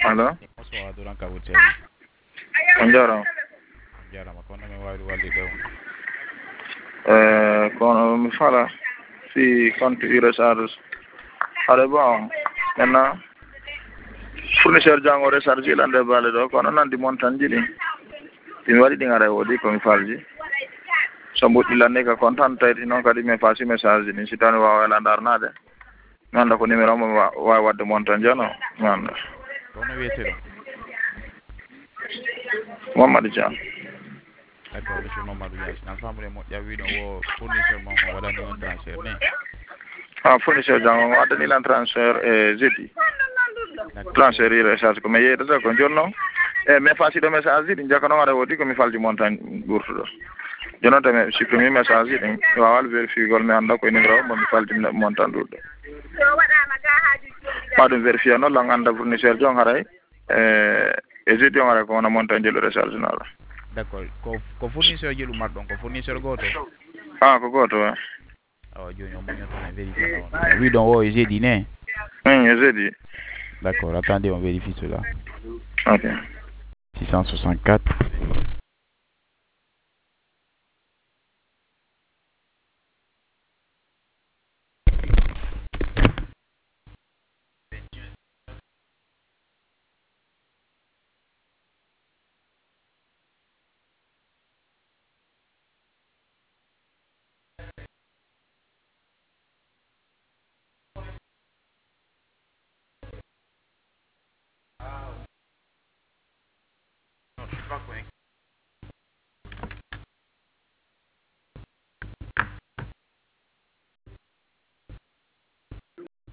Allo? Bonsoir, Duran Kabuteli. Buongiorno. Jarama kono mi wawi wallude on. Kono mi fala si compte recharge. Allez bon, maintenant fournisseur jango recharge ilande balde ɗo kono nandi montant ji ɗi ɗimi waɗi ɗi gara woodi komi falji so mbuɗɗilanni ka contant tayti noon kadi mi faasi message ji ɗin si tawi mi wawa wela darnade mi anda ko numéro mo wawi wadde montant jano mi anda Kono wiyete ɗum. Mamadou Thiam. D'accord, monsieur Mamadou Yasin. Ensemble mo ƴawiɗo wo fournisseur mon o waɗani on transfert ne. Fournisseur jango o waddanilan transfert e jeudi transfert i recharge komi yeydata ko joni noon mi faasiɗo message ji ɗi jakka noon aɗa woodi komi falji montant ɓurtuɗo joni noon tami supprimi message ji ɗin mi wawal vérifié gol mi anda koye numéro o momi falji montant ɗurɗo ma ɗum vérifié noon lan anda fournisseur jon haray e jeudi on haray ko wona montant jelu recharge naɗo. D'accord, ko fournisseur jelu marɗon ko fournisseur goto. Ko goto wa. Awa joni on muñoto men vérifié on. Wi ɗon o e jeudi ne. E jeudi. D'accord, attendez, on vérifie cela. Ok. 664. Non, je suis pas connecté.